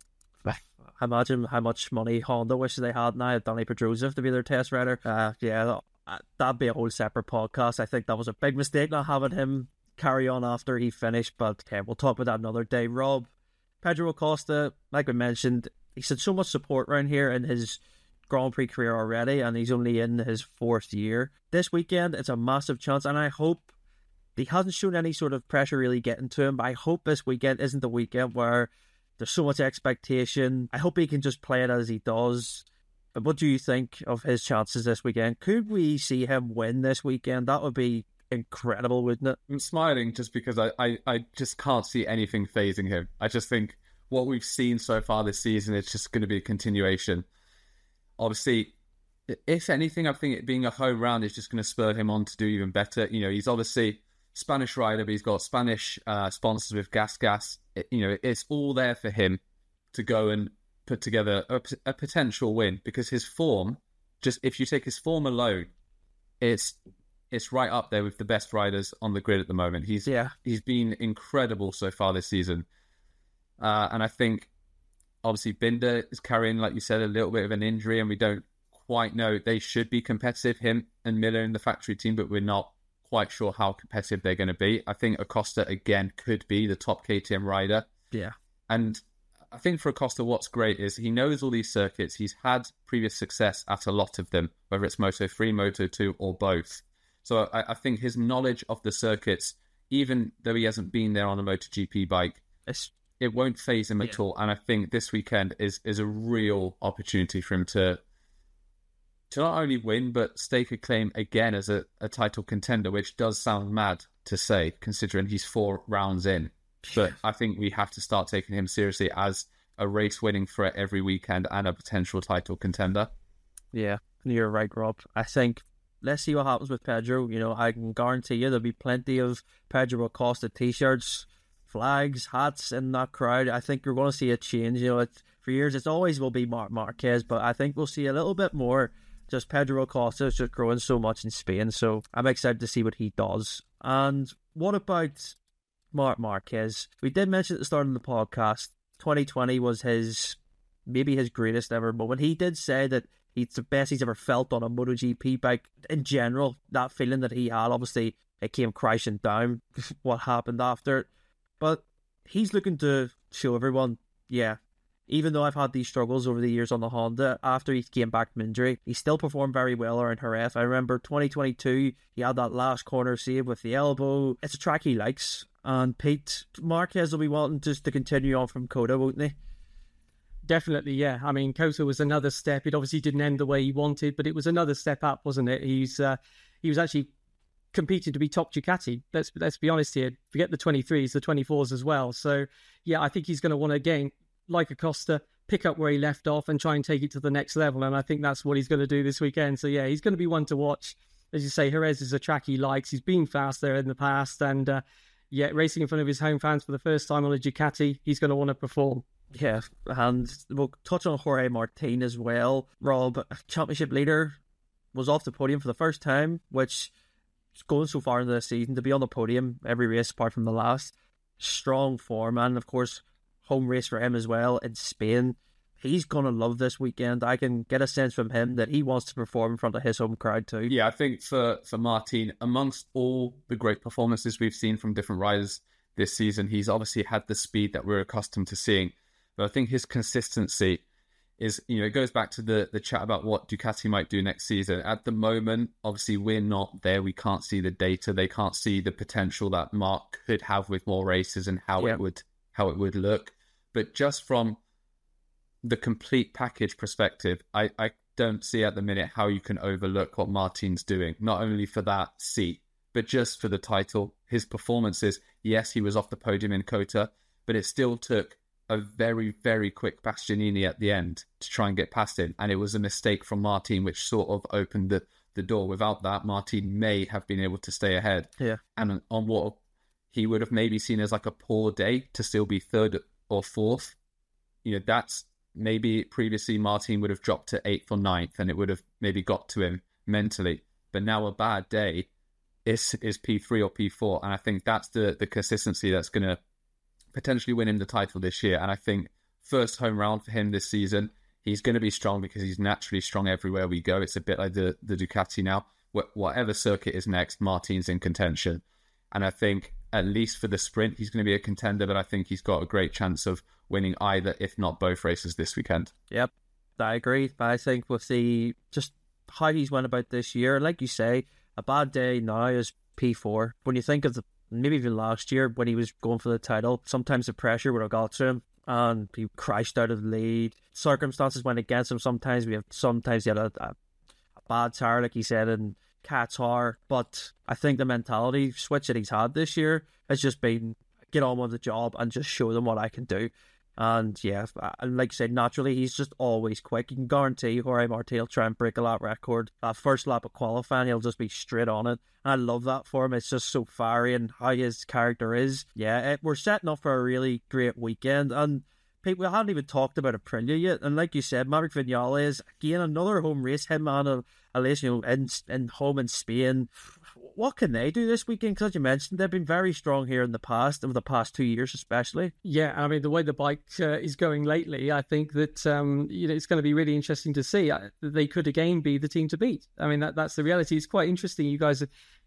Imagine how much money Honda wishes they had now at Danny Pedrosa to be their test rider. Uh, yeah, that'd be a whole separate podcast. I think that was a big mistake not having him carry on after he finished, but okay, we'll talk about that another day. Rob, Pedro Acosta, like we mentioned, he's had so much support around here in his Grand Prix career already, and he's only in his fourth year. This weekend, it's a massive chance, and I hope he hasn't shown any sort of pressure really getting to him, but I hope this weekend isn't the weekend where there's so much expectation. I hope he can just play it as he does. But what do you think of his chances this weekend? Could we see him win this weekend? That would be incredible, wouldn't it? I'm smiling just because I, I, I just can't see anything phasing him. I just think what we've seen so far this season, it's just going to be a continuation. Obviously, if anything, I think it being a home round is just going to spur him on to do even better. You know, he's obviously Spanish rider, but he's got Spanish uh, sponsors with Gas Gas. It, you know, it's all there for him to go and put together a, a potential win, because his form, just if you take his form alone, it's it's right up there with the best riders on the grid at the moment. He's yeah. he's been incredible so far this season, uh, and I think obviously Binder is carrying, like you said, a little bit of an injury, and we don't quite know. They should be competitive, him and Miller in the factory team, but we're not quite sure how competitive they're going to be. I think Acosta, again, could be the top K T M rider. Yeah. And I think for Acosta, what's great is he knows all these circuits. He's had previous success at a lot of them, whether it's Moto three, Moto two, or both. So I, I think his knowledge of the circuits, even though he hasn't been there on a MotoGP bike, it's, it won't faze him yeah. at all. And I think this weekend is is a real opportunity for him to to not only win, but stake a claim again as a, a title contender, which does sound mad to say, considering he's four rounds in. But I think we have to start taking him seriously as a race-winning threat every weekend and a potential title contender. Yeah, you're right, Rob. I think, let's see what happens with Pedro. You know, I can guarantee you there'll be plenty of Pedro Acosta t-shirts, flags, hats in that crowd. I think you're going to see a change. You know, it, for years it's always will be Marc Marquez, but I think we'll see a little bit more. Just Pedro Acosta is just growing so much in Spain, so I'm excited to see what he does. And what about Marc Marquez? We did mention at the start of the podcast, twenty twenty was his, maybe his greatest ever moment. He did say that it's the best he's ever felt on a MotoGP bike in general. That feeling that he had, obviously, it came crashing down, what happened after it. But he's looking to show everyone, yeah, even though I've had these struggles over the years on the Honda, after he came back from injury, he still performed very well around Jerez. I remember twenty twenty-two, he had that last corner save with the elbow. It's a track he likes. And Pete, Marquez will be wanting just to continue on from Coda, won't he? Definitely, yeah. I mean, Coda was another step. It obviously didn't end the way he wanted, but it was another step up, wasn't it? He's uh, he was actually competing to be top Ducati. Let's let's be honest here. Forget the twenty-threes, the twenty-fours as well. So, yeah, I think he's going to want to, again, like Acosta, pick up where he left off and try and take it to the next level. And I think that's what he's going to do this weekend. So, yeah, he's going to be one to watch. As you say, Jerez is a track he likes. He's been fast there in the past, and uh, yeah, racing in front of his home fans for the first time on a Ducati, he's going to want to perform. Yeah, and we'll touch on Jorge Martin as well. Rob, championship leader, was off the podium for the first time, which is going so far into the season to be on the podium every race apart from the last. Strong form, and of course, home race for him as well in Spain. He's going to love this weekend. I can get a sense from him that he wants to perform in front of his home crowd too. Yeah, I think for, for Martin, amongst all the great performances we've seen from different riders this season, he's obviously had the speed that we're accustomed to seeing. But I think his consistency is, you know, it goes back to the, the chat about what Ducati might do next season. At the moment, obviously, we're not there. We can't see the data. They can't see the potential that Marc could have with more races and how yeah. it would how it would look. But just from the complete package perspective, I, I don't see at the minute how you can overlook what Martin's doing, not only for that seat, but just for the title. His performances, yes, he was off the podium in Cota, but it still took a very, very quick Bastianini at the end to try and get past him. And it was a mistake from Martin, which sort of opened the, the door. Without that, Martin may have been able to stay ahead. Yeah. And on what he would have maybe seen as like a poor day to still be third or fourth, you know, that's maybe previously Martin would have dropped to eighth or ninth and it would have maybe got to him mentally. But now a bad day is is P three or P four. And I think that's the, the consistency that's going to potentially win him the title this year. And I think first home round for him this season, he's going to be strong because he's naturally strong everywhere we go. It's a bit like the, the Ducati now. Wh- whatever circuit is next, Martin's in contention. And I think at least for the sprint, he's going to be a contender, but I think he's got a great chance of winning either, if not both races this weekend. Yep, I agree. But I think with the just how he's went about this year, like you say, a bad day now is P four. When you think of the maybe even last year when he was going for the title, sometimes the pressure would have got to him and he crashed out of the lead. Circumstances went against him. Sometimes we have sometimes he had a, a, a bad tire, like he said, in Qatar. But I think the mentality switch that he's had this year has just been get on with the job and just show them what I can do. And yeah, and like I said, naturally, he's just always quick. You can guarantee Jorge Martin will try and break a lap record. That first lap of qualifying, he'll just be straight on it. And I love that for him. It's just so fiery and how his character is. Yeah, it, we're setting up for a really great weekend. And people, we haven't even talked about Aprilia yet. And like you said, Maverick Vinales, again, another home race. Him and Aleix, you know, in, in home in Spain. What can they do this weekend? Because as you mentioned, they've been very strong here in the past, over the past two years especially. Yeah, I mean, the way the bike uh, is going lately, I think that um, you know it's going to be really interesting to see. They could again be the team to beat. I mean, that that's the reality. It's quite interesting. You guys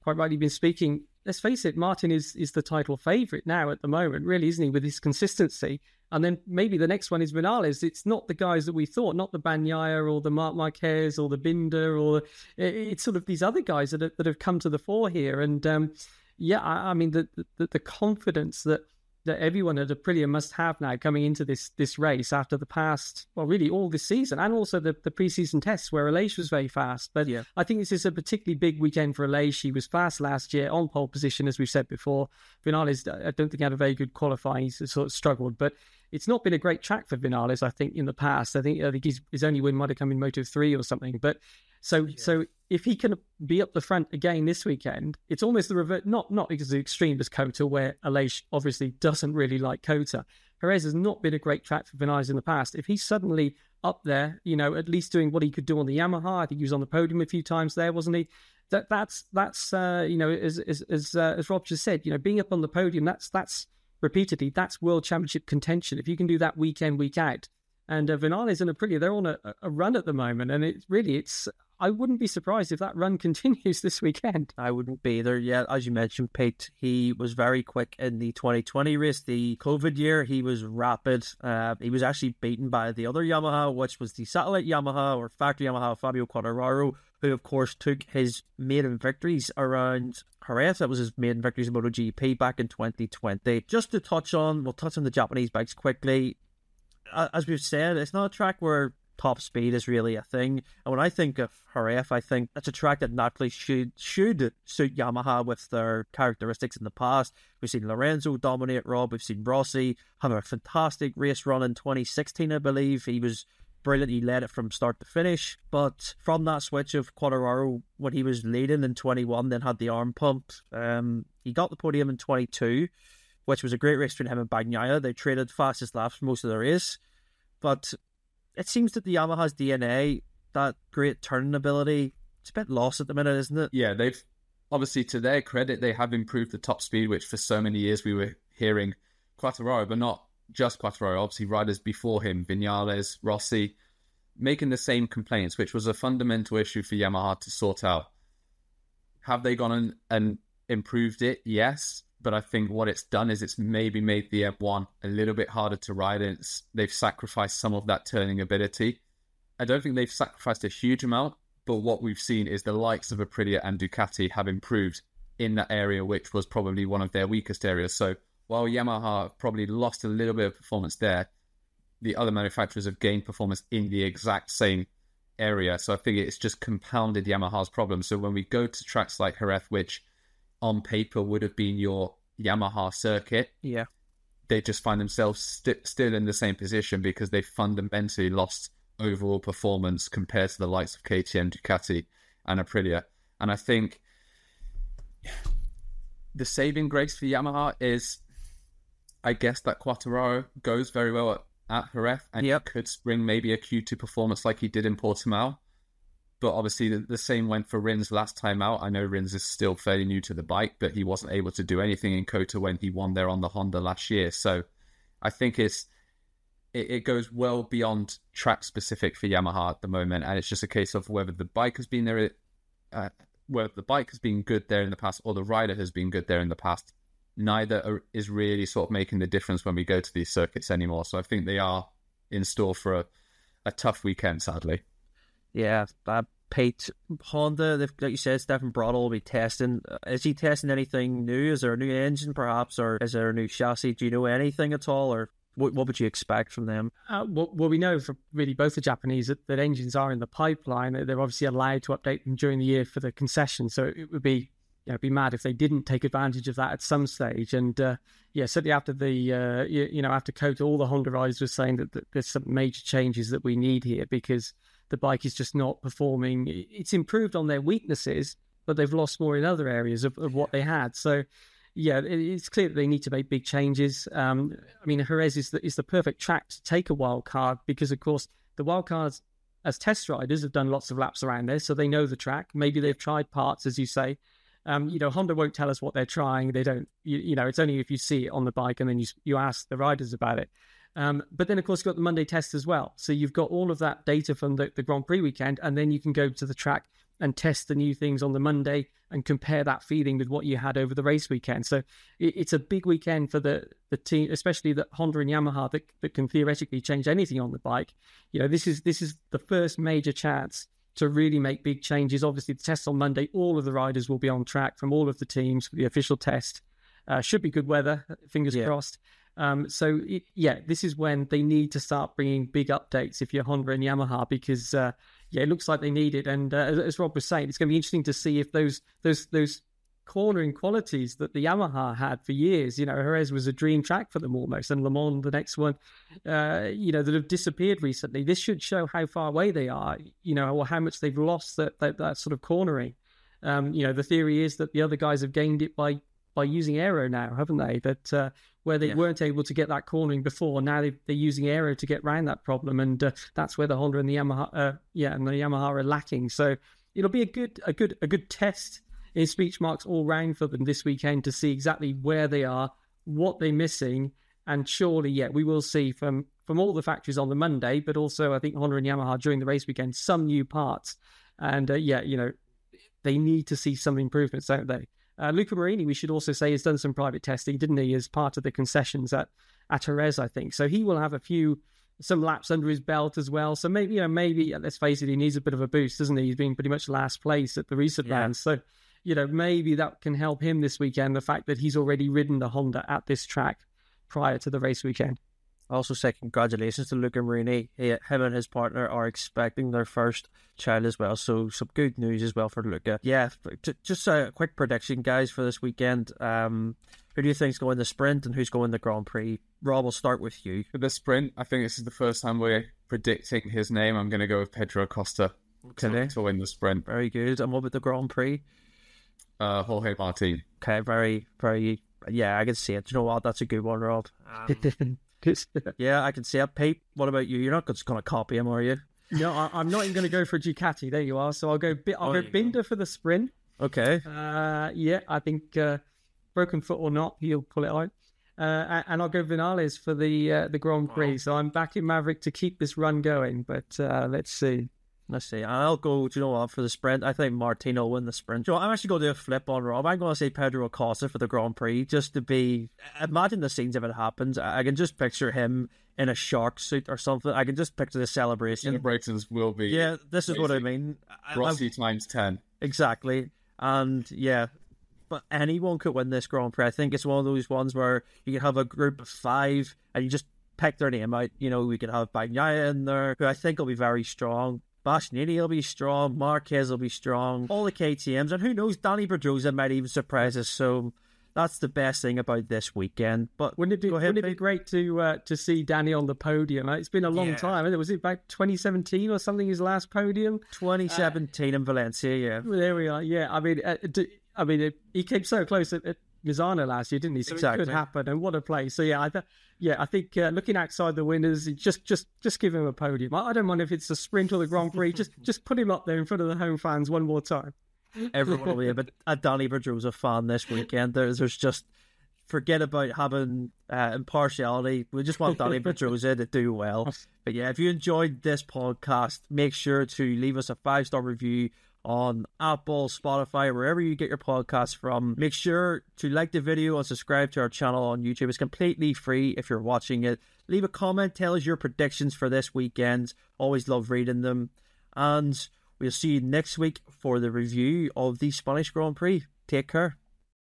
quite rightly been speaking, let's face it, Martin is is the title favourite now at the moment, really, isn't he, with his consistency? And then maybe the next one is Vinales. It's not the guys that we thought, not the Bagnaia or the Marc Marquez or the Binder, or it's sort of these other guys that have, that have come to the fore here. And um, yeah, I, I mean, the, the the confidence that that everyone at Aprilia must have now coming into this this race after the past, well, really all this season, and also the, the pre-season tests where Aleix was very fast. But yeah. I think this is a particularly big weekend for Aleix. He was fast last year on pole position, as we've said before. Vinales, I don't think had a very good qualifying. He's sort of struggled, but it's not been a great track for Vinales, I think, in the past. I think, I think his, his only win might have come in Moto three or something. But so yeah. so if he can be up the front again this weekend, it's almost the reverse, not, not as extreme as COTA, where Aleix obviously doesn't really like COTA. Jerez has not been a great track for Vinales in the past. If he's suddenly up there, you know, at least doing what he could do on the Yamaha, I think he was on the podium a few times there, wasn't he? That That's, that's uh, you know, as as as, uh, as Rob just said, you know, being up on the podium, that's that's repeatedly, that's World Championship contention. If you can do that week in, week out. And uh, Vinales and Aprilia, they're on a, a run at the moment. And it's really, it's, I wouldn't be surprised if that run continues this weekend. I wouldn't be either. Yeah, as you mentioned, Pete, he was very quick in the twenty twenty race, the COVID year. He was rapid. Uh, he was actually beaten by the other Yamaha, which was the satellite Yamaha or factory Yamaha, Fabio Quartararo, who of course took his maiden victories around Jerez. That was his maiden victories in MotoGP back in twenty twenty. Just to touch on, we'll touch on the Japanese bikes quickly. As we've said, it's not a track where top speed is really a thing. And when I think of Jerez, I think that's a track that naturally should should suit Yamaha with their characteristics in the past. We've seen Lorenzo dominate, Rob. We've seen Rossi have a fantastic race run in twenty sixteen, I believe. He was brilliant. He led it from start to finish. But from that switch of Quartararo, when he was leading in twenty-one, then had the arm pumped, um, he got the podium in twenty-two, which was a great race between him and Bagnaia. They traded fastest laps for most of the race. But it seems that the Yamaha's D N A, that great turning ability, it's a bit lost at the minute, isn't it? Yeah, they've, obviously to their credit, they have improved the top speed, which for so many years we were hearing Quartararo, but not just Quartararo, obviously riders before him, Vinales, Rossi, making the same complaints, which was a fundamental issue for Yamaha to sort out. Have they gone and, and improved it? Yes. But I think what it's done is it's maybe made the M one a little bit harder to ride. And it's, they've sacrificed some of that turning ability. I don't think they've sacrificed a huge amount, but what we've seen is the likes of Aprilia and Ducati have improved in that area, which was probably one of their weakest areas. So while Yamaha probably lost a little bit of performance there, the other manufacturers have gained performance in the exact same area. So I think it's just compounded Yamaha's problem. So when we go to tracks like Jerez, which on paper would have been your Yamaha circuit, yeah, they just find themselves st- still in the same position because they fundamentally lost overall performance compared to the likes of K T M, Ducati and Aprilia. And I think the saving grace for Yamaha is, I guess, that Quartararo goes very well at, at Jerez and yep. could spring maybe a Q two performance like he did in Portimao. But obviously the, the same went for Rins last time out. I know Rins is still fairly new to the bike, but he wasn't able to do anything in COTA when he won there on the Honda last year. So I think it's it, it goes well beyond track specific for Yamaha at the moment, and it's just a case of whether the bike has been there, uh, whether the bike has been good there in the past, or the rider has been good there in the past. Neither are, is really sort of making the difference when we go to these circuits anymore. So I think they are in store for a, a tough weekend, sadly. Yeah, uh, Pete, Honda, they've, like you said, Stefan Bradl will be testing. Is he testing anything new? Is there a new engine, perhaps, or is there a new chassis? Do you know anything at all, or what, what would you expect from them? Uh, well, well, we know from really both the Japanese that, that engines are in the pipeline. They're obviously allowed to update them during the year for the concession, so it would be, you know, be mad if they didn't take advantage of that at some stage. And uh, yeah, certainly after the uh, you, you know after COTA, all the Honda riders were saying that, that there's some major changes that we need here because the bike is just not performing. It's improved on their weaknesses, but they've lost more in other areas of, of what they had. So, yeah, it's clear that they need to make big changes. Um, I mean, Jerez is the, is the perfect track to take a wild card because, of course, the wild cards as test riders have done lots of laps around there, so they know the track. Maybe they've tried parts, as you say. Um, you know, Honda won't tell us what they're trying. They don't, you, you know, it's only if you see it on the bike and then you you ask the riders about it. Um, but then, of course, you've got the Monday test as well. So you've got all of that data from the, the Grand Prix weekend, and then you can go to the track and test the new things on the Monday and compare that feeling with what you had over the race weekend. So it, it's a big weekend for the, the team, especially the Honda and Yamaha that, that can theoretically change anything on the bike. You know, this is this is the first major chance to really make big changes. Obviously, the test on Monday, all of the riders will be on track from all of the teams for the official test. Uh, should be good weather, fingers yeah. crossed. Um, so, it, yeah, this is when they need to start bringing big updates if you're Honda and Yamaha, because, uh, yeah, it looks like they need it. And uh, as, as Rob was saying, it's going to be interesting to see if those those those cornering qualities that the Yamaha had for years, you know, Jerez was a dream track for them almost, and Le Mans, the next one, uh, you know, that have disappeared recently. This should show how far away they are, you know, or how much they've lost that that, that sort of cornering. Um, you know, the theory is that the other guys have gained it by by using aero now, haven't they? That uh, where they yeah. weren't able to get that cornering before, now they, they're using aero to get around that problem, and uh, that's where the Honda and the Yamaha, uh, yeah, and the Yamaha are lacking. So it'll be a good, a good, a good test in speech marks all round for them this weekend to see exactly where they are, what they're missing, and surely, yeah, we will see from from all the factories on the Monday, but also I think Honda and Yamaha during the race weekend some new parts, and uh, yeah, you know, they need to see some improvements, don't they? Uh, Luca Marini, we should also say, has done some private testing, didn't he, as part of the concessions at, at Jerez, I think. So he will have a few, some laps under his belt as well. So maybe, you know, maybe, let's face it, he needs a bit of a boost, doesn't he? He's been pretty much last place at the recent yeah. rounds. So, you know, maybe that can help him this weekend, the fact that he's already ridden the Honda at this track prior to the race weekend. I also say congratulations to Luca Marini. He, him and his partner are expecting their first child as well, so some good news as well for Luca. Yeah, just a quick prediction, guys, for this weekend. Um, who do you think's going the sprint and who's going the Grand Prix? Rob, we'll start with you. For the sprint, I think this is the first time we're predicting his name. I'm going to go with Pedro Acosta okay. to, to win the sprint. Very good. And what about the Grand Prix? Uh, Jorge Martin. Okay, very, very, yeah, I can see it. You know what? That's a good one, Rob. Um, yeah, I can see it. Pete, what about you? You're not just going to copy him, are you? No, I, I'm not even going to go for a Ducati. There you are. So I'll go. I'll oh, go Binder go. for the sprint. Okay. Uh, yeah, I think uh, broken foot or not, he'll pull it out. Uh, and I'll go Vinales for the uh, the Grand Prix. Wow. So I'm backing Maverick to keep this run going. But uh, let's see. Let's see. I'll go, do you know what, for the sprint. I think Martino will win the sprint. You know, I'm actually going to do a flip on Rob. I'm going to say Pedro Acosta for the Grand Prix, just to be... Imagine the scenes if it happens. I can just picture him in a shark suit or something. I can just picture the celebration. Celebrations will be... Yeah, this is what I mean. Rossi times ten. Exactly. And, yeah, but anyone could win this Grand Prix. I think it's one of those ones where you can have a group of five and you just pick their name out. You know, we could have Bagnaia in there, who I think will be very strong. Bastianini will be strong, Marquez will be strong, all the K T Ms, and who knows, Danny Pedrosa might even surprise us, so that's the best thing about this weekend. But wouldn't it be, ahead, wouldn't it be great to uh, to see Danny on the podium? It's been a long yeah. time, was it back twenty seventeen or something, his last podium? twenty seventeen uh, in Valencia, yeah. There we are, yeah. I mean, uh, I mean, it, he came so close at, at Misano last year, didn't he? So exactly. It could happen, and what a place. So yeah, I th- yeah, I think uh, looking outside the winners, just just just give him a podium. I, I don't mind if it's the sprint or the Grand Prix. just just put him up there in front of the home fans one more time. Everyone will be a, bit, a Danny Pedrosa fan this weekend. There's there's just forget about having uh, impartiality. We just want Danny Pedrosa to do well. But yeah, if you enjoyed this podcast, make sure to leave us a five star review on Apple, Spotify, wherever you get your podcasts from. Make sure to like the video and subscribe to our channel on YouTube. It's completely free if you're watching it. Leave a comment, tell us your predictions for this weekend. Always love reading them. And we'll see you next week for the review of the Spanish Grand Prix. Take care.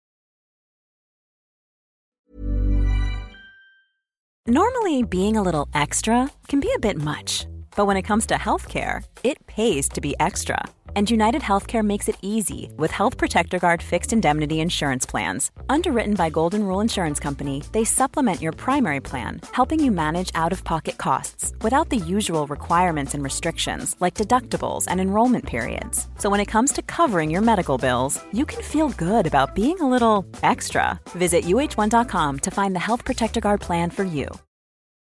Normally, being a little extra can be a bit much. But when it comes to healthcare, it pays to be extra. And United Healthcare makes it easy with Health Protector Guard fixed indemnity insurance plans. Underwritten by Golden Rule Insurance Company, they supplement your primary plan, helping you manage out-of-pocket costs without the usual requirements and restrictions like deductibles and enrollment periods. So when it comes to covering your medical bills, you can feel good about being a little extra. Visit U H one dot com to find the Health Protector Guard plan for you.